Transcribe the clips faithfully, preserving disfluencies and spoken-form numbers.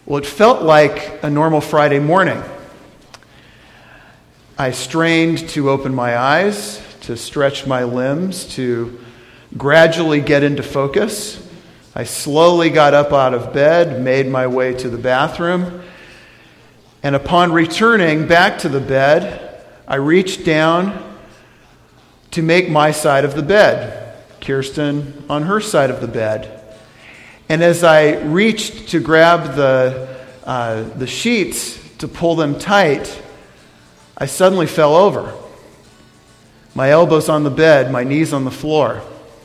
Well, it felt like a normal Friday morning. I strained to open my eyes, to stretch my limbs, to gradually get into focus. I slowly got up out of bed, made my way to the bathroom, and upon returning back to the bed, I reached down to make my side of the bed, Kirsten on her side of the bed. And as I reached to grab the, uh, the sheets to pull them tight, I suddenly fell over. My elbows on the bed, my knees on the floor.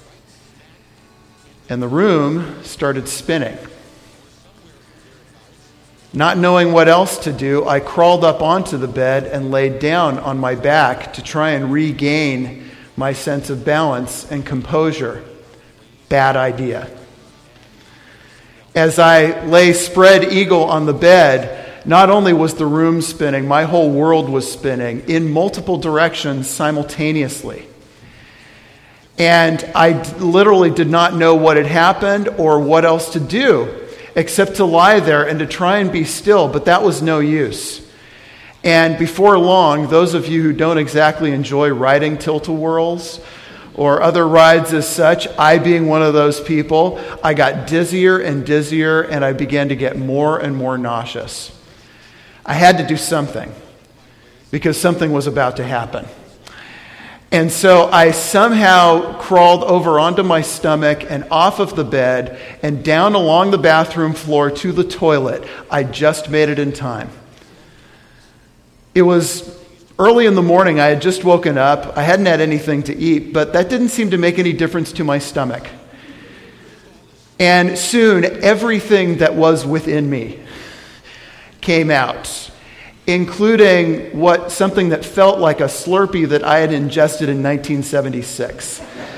And the room started spinning. Not knowing what else to do, I crawled up onto the bed and laid down on my back to try and regain my sense of balance and composure. Bad idea. As I lay spread eagle on the bed, not only was the room spinning, my whole world was spinning in multiple directions simultaneously. And I d- literally did not know what had happened or what else to do, except to lie there and to try and be still, but that was no use. And before long, those of you who don't exactly enjoy riding tilt-a-whirls or other rides as such, I being one of those people, I got dizzier and dizzier, and I began to get more and more nauseous. I had to do something, because something was about to happen. And so I somehow crawled over onto my stomach and off of the bed and down along the bathroom floor to the toilet. I just made it in time. It was early in the morning. I had just woken up. I hadn't had anything to eat, but that didn't seem to make any difference to my stomach. And soon, everything that was within me came out, including what something that felt like a Slurpee that I had ingested in nineteen seventy-six.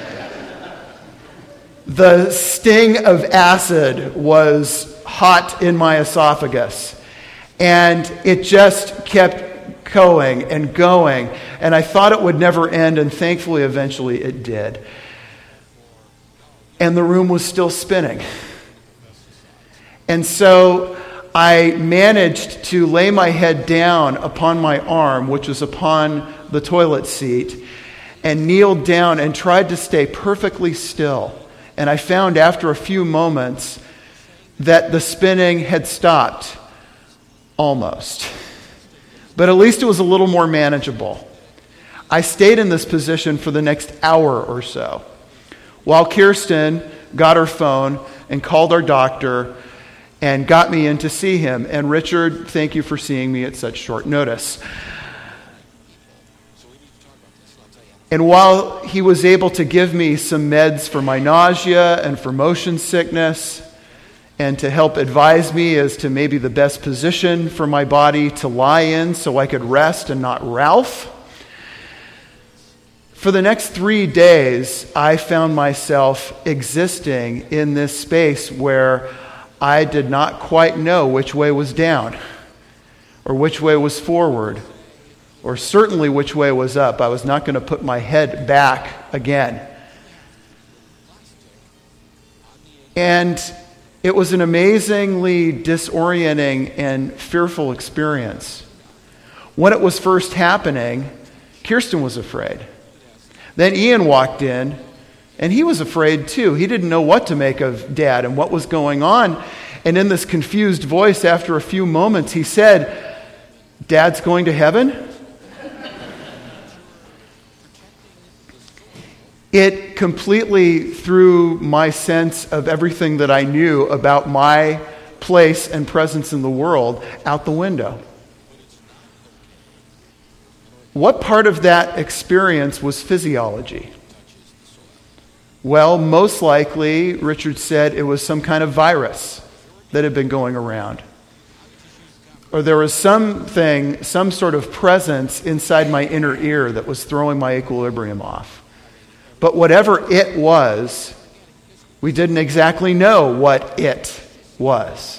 The sting of acid was hot in my esophagus, and it just kept going and going, and I thought it would never end, and thankfully eventually it did. And the room was still spinning. And so I managed to lay my head down upon my arm, which was upon the toilet seat, and kneeled down and tried to stay perfectly still. And I found after a few moments that the spinning had stopped, almost. But at least it was a little more manageable. I stayed in this position for the next hour or so, while Kirsten got her phone and called our doctor and got me in to see him. And Richard, thank you for seeing me at such short notice. And while he was able to give me some meds for my nausea and for motion sickness, and to help advise me as to maybe the best position for my body to lie in so I could rest and not Ralph, for the next three days, I found myself existing in this space where I did not quite know which way was down, or which way was forward, or certainly which way was up. I was not going to put my head back again. And it was an amazingly disorienting and fearful experience. When it was first happening, Kirsten was afraid. Then Ian walked in, and he was afraid too. He didn't know what to make of Dad and what was going on. And in this confused voice, after a few moments, he said, "Dad's going to heaven?" It completely threw my sense of everything that I knew about my place and presence in the world out the window. What part of that experience was physiology? Well, most likely, Richard said, it was some kind of virus that had been going around. Or there was something, some sort of presence inside my inner ear that was throwing my equilibrium off. But whatever it was, we didn't exactly know what it was.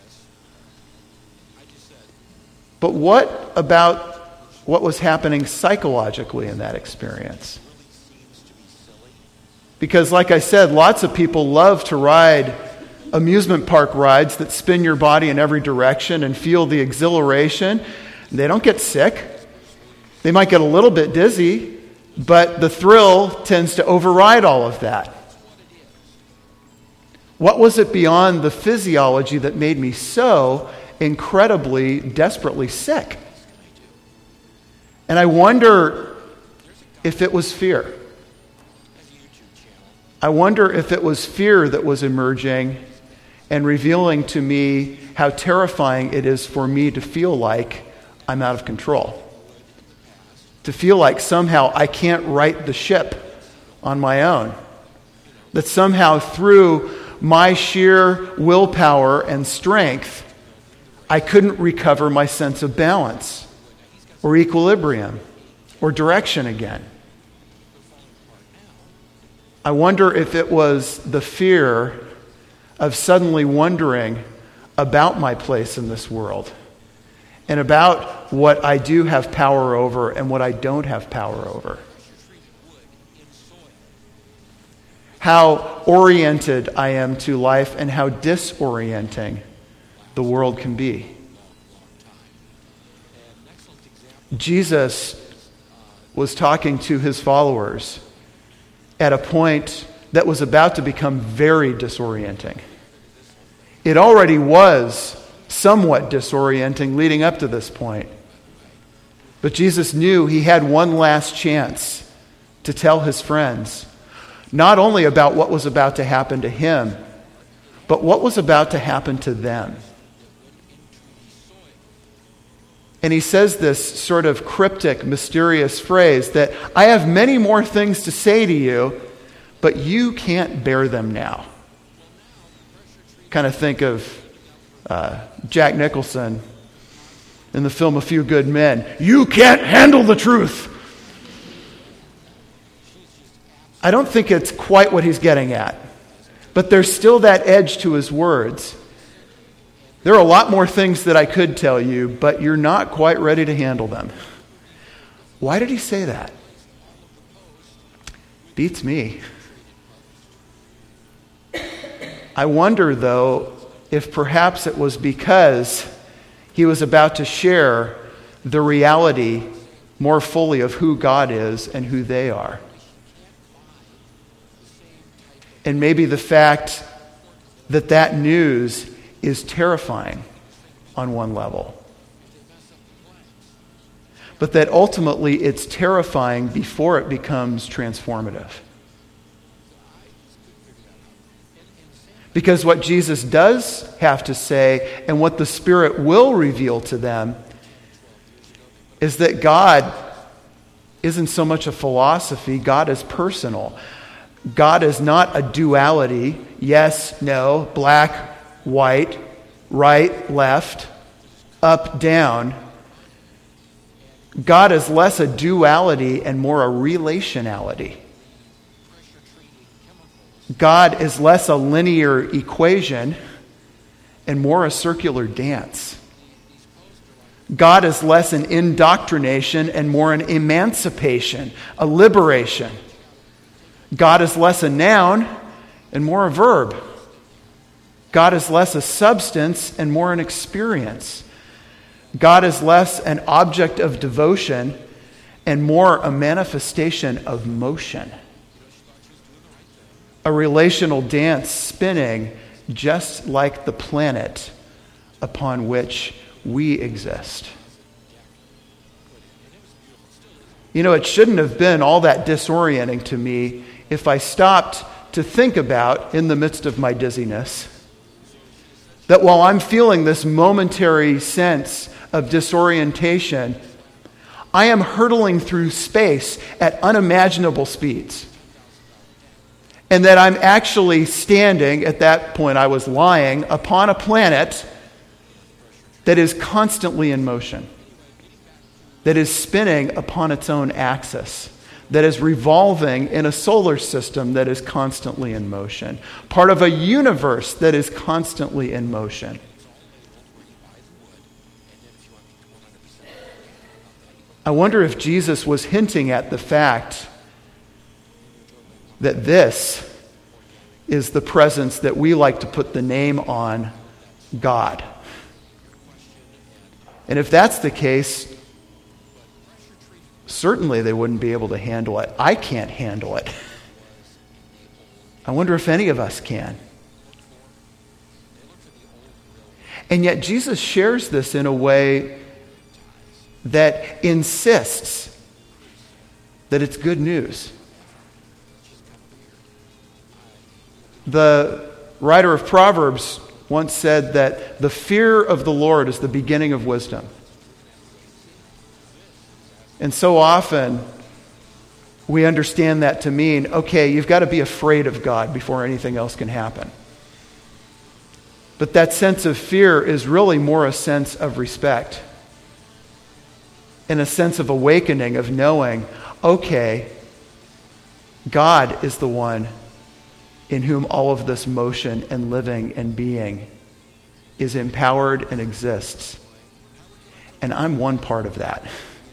But what about what was happening psychologically in that experience? Because like I said, lots of people love to ride amusement park rides that spin your body in every direction and feel the exhilaration. They don't get sick. They might get a little bit dizzy, but the thrill tends to override all of that. What was it beyond the physiology that made me so incredibly, desperately sick? And I wonder if it was fear. I wonder if it was fear that was emerging and revealing to me how terrifying it is for me to feel like I'm out of control. To feel like somehow I can't right the ship on my own. That somehow through my sheer willpower and strength, I couldn't recover my sense of balance or equilibrium or direction again. I wonder if it was the fear of suddenly wondering about my place in this world and about what I do have power over and what I don't have power over. How oriented I am to life and how disorienting the world can be. Jesus was talking to his followers at a point that was about to become very disorienting. It already was somewhat disorienting leading up to this point. But Jesus knew he had one last chance to tell his friends not only about what was about to happen to him, but what was about to happen to them. And he says this sort of cryptic, mysterious phrase that I have many more things to say to you, but you can't bear them now. Kind of think of uh, Jack Nicholson in the film A Few Good Men. You can't handle the truth. I don't think it's quite what he's getting at, but there's still that edge to his words. There are a lot more things that I could tell you, but you're not quite ready to handle them. Why did he say that? Beats me. I wonder, though, if perhaps it was because he was about to share the reality more fully of who God is and who they are. And maybe the fact that that news is terrifying on one level. But that ultimately it's terrifying before it becomes transformative. Because what Jesus does have to say and what the Spirit will reveal to them is that God isn't so much a philosophy, God is personal. God is not a duality, yes, no, black, white, right, left, up, down. God is less a duality and more a relationality. God is less a linear equation and more a circular dance. God is less an indoctrination and more an emancipation, a liberation. God is less a noun and more a verb. God is less a substance and more an experience. God is less an object of devotion and more a manifestation of motion. A relational dance spinning just like the planet upon which we exist. You know, it shouldn't have been all that disorienting to me if I stopped to think about, in the midst of my dizziness, that while I'm feeling this momentary sense of disorientation, I am hurtling through space at unimaginable speeds. And that I'm actually standing, at that point I was lying, upon a planet that is constantly in motion, that is spinning upon its own axis, that is revolving in a solar system that is constantly in motion, part of a universe that is constantly in motion. I wonder if Jesus was hinting at the fact that this is the presence that we like to put the name on, God. And if that's the case, certainly they wouldn't be able to handle it. I can't handle it. I wonder if any of us can. And yet Jesus shares this in a way that insists that it's good news. The writer of Proverbs once said that the fear of the Lord is the beginning of wisdom. And so often we understand that to mean, okay, you've got to be afraid of God before anything else can happen. But that sense of fear is really more a sense of respect and a sense of awakening, of knowing, okay, God is the one in whom all of this motion and living and being is empowered and exists. And I'm one part of that.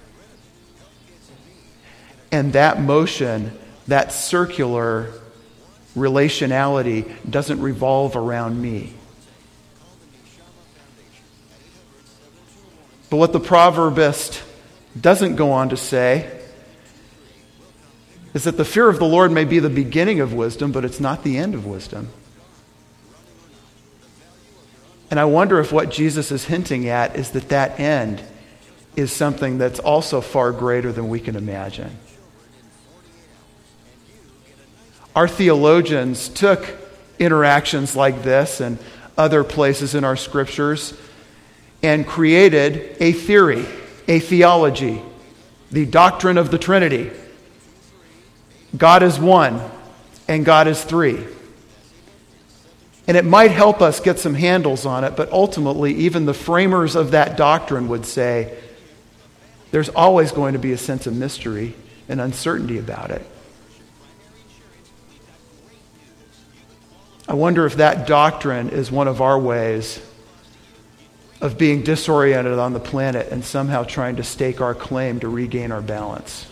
And that motion, that circular relationality doesn't revolve around me. But what the proverbist doesn't go on to say is that the fear of the Lord may be the beginning of wisdom, but it's not the end of wisdom. And I wonder if what Jesus is hinting at is that that end is something that's also far greater than we can imagine. Our theologians took interactions like this and other places in our scriptures and created a theory, a theology, the doctrine of the Trinity. God is one, and God is three. And it might help us get some handles on it, but ultimately, even the framers of that doctrine would say there's always going to be a sense of mystery and uncertainty about it. I wonder if that doctrine is one of our ways of being disoriented on the planet and somehow trying to stake our claim to regain our balance.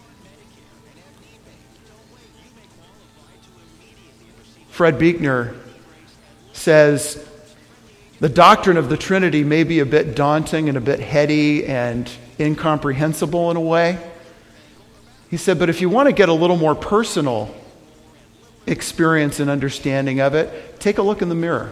Fred Buechner says the doctrine of the Trinity may be a bit daunting and a bit heady and incomprehensible in a way. He said, but if you want to get a little more personal experience and understanding of it, take a look in the mirror.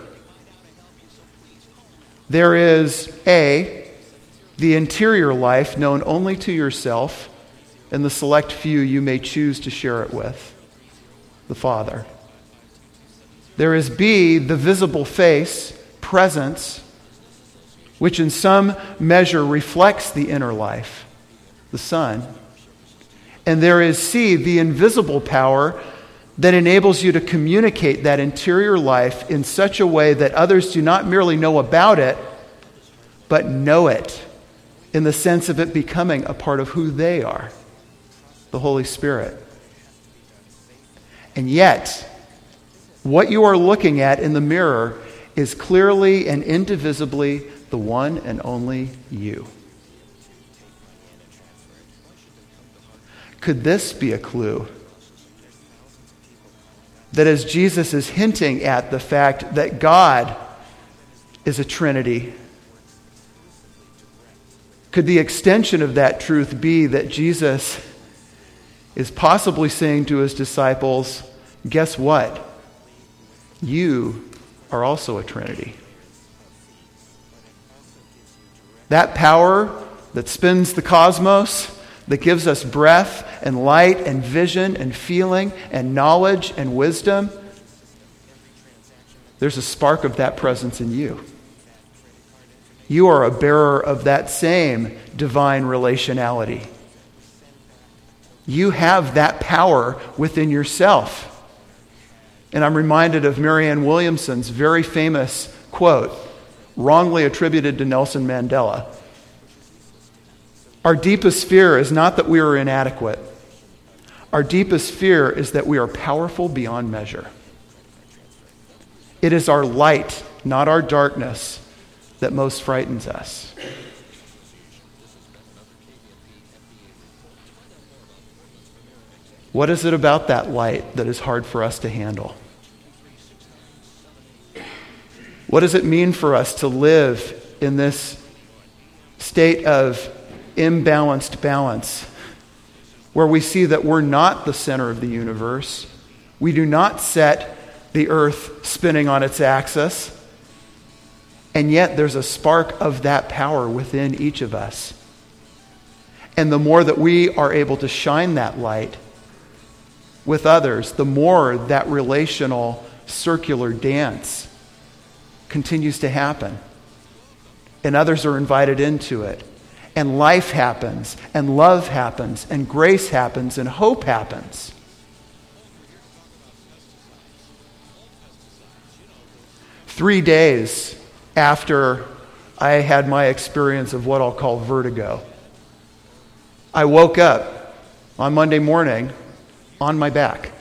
There is A, the interior life known only to yourself and the select few you may choose to share it with, the Father. There is B, the visible face, presence, which in some measure reflects the inner life, the Son. And there is C, the invisible power that enables you to communicate that interior life in such a way that others do not merely know about it, but know it in the sense of it becoming a part of who they are, the Holy Spirit. And yet, what you are looking at in the mirror is clearly and indivisibly the one and only you. Could this be a clue that as Jesus is hinting at the fact that God is a Trinity, could the extension of that truth be that Jesus is possibly saying to his disciples, guess what? You are also a Trinity. That power that spins the cosmos, that gives us breath and light and vision and feeling and knowledge and wisdom, there's a spark of that presence in you. You are a bearer of that same divine relationality. You have that power within yourself. And I'm reminded of Marianne Williamson's very famous quote, wrongly attributed to Nelson Mandela. Our deepest fear is not that we are inadequate. Our deepest fear is that we are powerful beyond measure. It is our light, not our darkness, that most frightens us. What is it about that light that is hard for us to handle? What does it mean for us to live in this state of imbalanced balance, where we see that we're not the center of the universe? We do not set the earth spinning on its axis, and yet there's a spark of that power within each of us. And the more that we are able to shine that light with others, the more that relational circular dance continues to happen. And others are invited into it. And life happens, and love happens, and grace happens, and hope happens. Three days after I had my experience of what I'll call vertigo, I woke up on Monday morning on my back,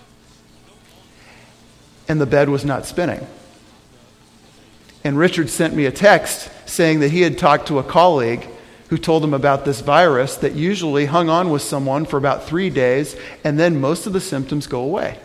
and the bed was not spinning. And Richard sent me a text saying that he had talked to a colleague who told him about this virus that usually hung on with someone for about three days, and then most of the symptoms go away.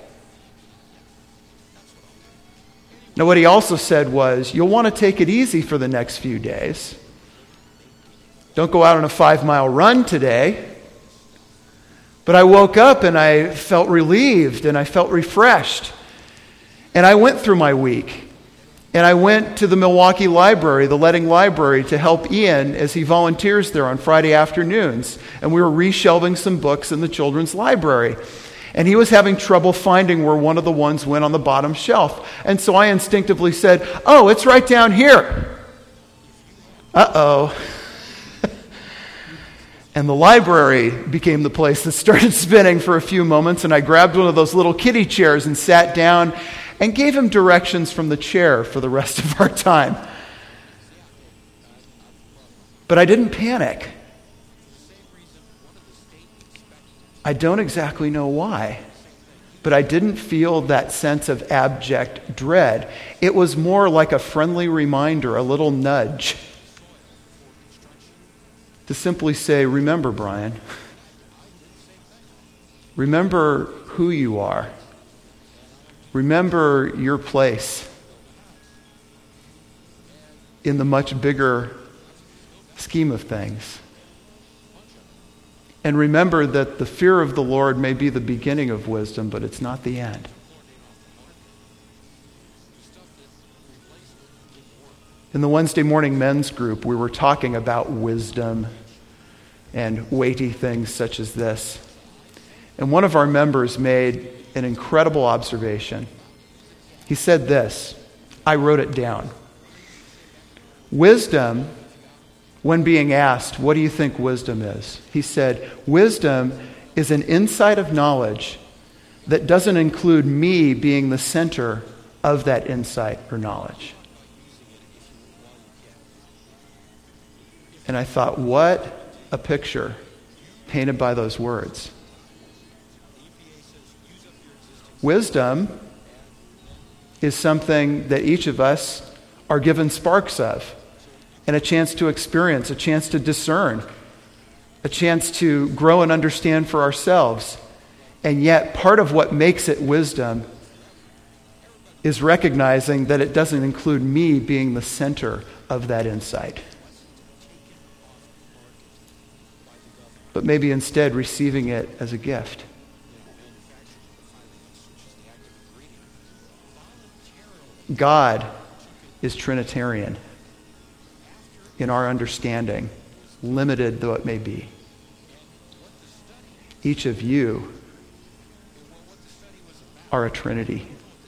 Now, what he also said was, you'll want to take it easy for the next few days. Don't go out on a five-mile run today. But I woke up and I felt relieved and I felt refreshed. And I went through my week. And I went to the Milwaukee Library, the Ledding Library, to help Ian as he volunteers there on Friday afternoons. And we were reshelving some books in the children's library. And he was having trouble finding where one of the ones went on the bottom shelf. And so I instinctively said, oh, it's right down here. Uh-oh. And the library became the place that started spinning for a few moments, and I grabbed one of those little kiddie chairs and sat down and gave him directions from the chair for the rest of our time. But I didn't panic. I don't exactly know why, but I didn't feel that sense of abject dread. It was more like a friendly reminder, a little nudge, to simply say, remember, Brian, remember who you are. Remember your place in the much bigger scheme of things. And remember that the fear of the Lord may be the beginning of wisdom, but it's not the end. In the Wednesday morning men's group, we were talking about wisdom and weighty things such as this. And one of our members made an incredible observation. He said this, I wrote it down. Wisdom, when being asked, what do you think wisdom is? He said, wisdom is an insight of knowledge that doesn't include me being the center of that insight or knowledge. And I thought, what a picture painted by those words. Wisdom is something that each of us are given sparks of, and a chance to experience, a chance to discern, a chance to grow and understand for ourselves. And yet, part of what makes it wisdom is recognizing that it doesn't include me being the center of that insight. But maybe instead receiving it as a gift. God is Trinitarian in our understanding, limited though it may be. Each of you are a Trinity.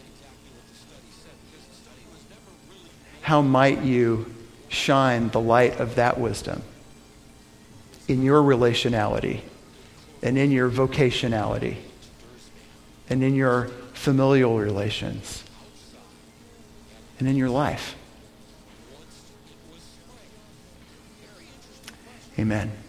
How might you shine the light of that wisdom in your relationality and in your vocationality and in your familial relations and in your life? Amen.